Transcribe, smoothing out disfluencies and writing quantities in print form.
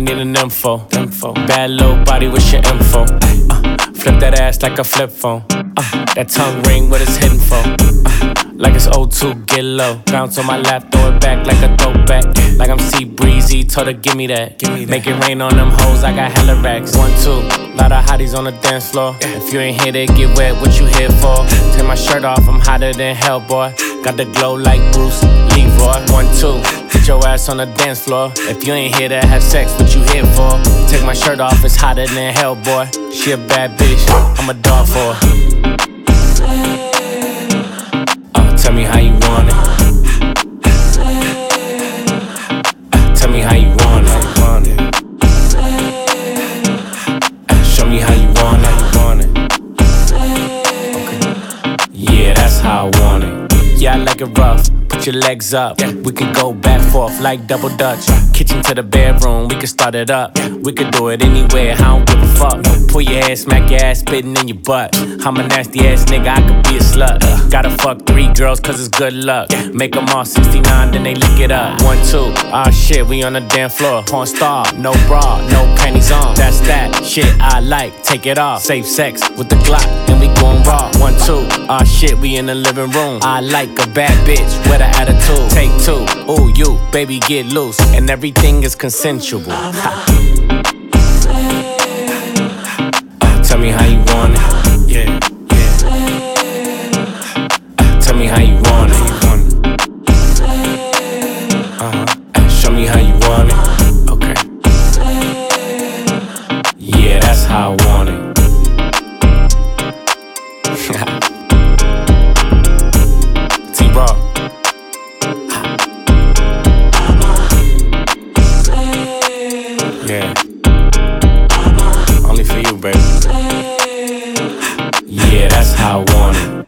need an info. Bad little body, what's your info? Flip that ass like a flip phone. That tongue ring, what it's hitting for? Like it's O2, get low. Bounce on my lap, throw it back like a throwback. Like I'm C-Breezy, told her give me that. Make it rain on them hoes, I got hella racks. 1, 2, lot of hotties on the dance floor. If you ain't here to get wet, what you here for? Take my shirt off, I'm hotter than hell, boy. Got the glow like Bruce Leroy. 1, 2, put your ass on the dance floor. If you ain't here to have sex, what you here for? Take my shirt off, it's hotter than hell, boy. She a bad bitch, I'm a dog for her. Tell me how you want it. Tell me how you want it. Show me how you want it. Okay. Yeah, that's how I want it. Yeah, I like it rough. Put your legs up. We could go back forth like double dutch. Kitchen to the bedroom, we could start it up. We could do it anywhere, I don't give a fuck. Pull your ass, smack your ass, spitting in your butt. I'm a nasty ass nigga, I could be a slut. Gotta fuck 3 girls cause it's good luck. Make them all 69, then they lick it up. 1, 2, ah shit, we on the damn floor. Porn star, no bra, no panties on. That's that shit I like, take it off. Safe sex with the Glock, and we going raw. 1, 2, ah shit, we in the living room. I like a bad bitch with an attitude. Take 2, ooh you, baby get loose. And everything is consensual. Tell me how you want it. Yeah. Tell me how you want it. Show me how you want it. Okay. Yeah, that's how I want it. T-Raw. Yeah. Only for you, baby. Yeah, that's how I want it.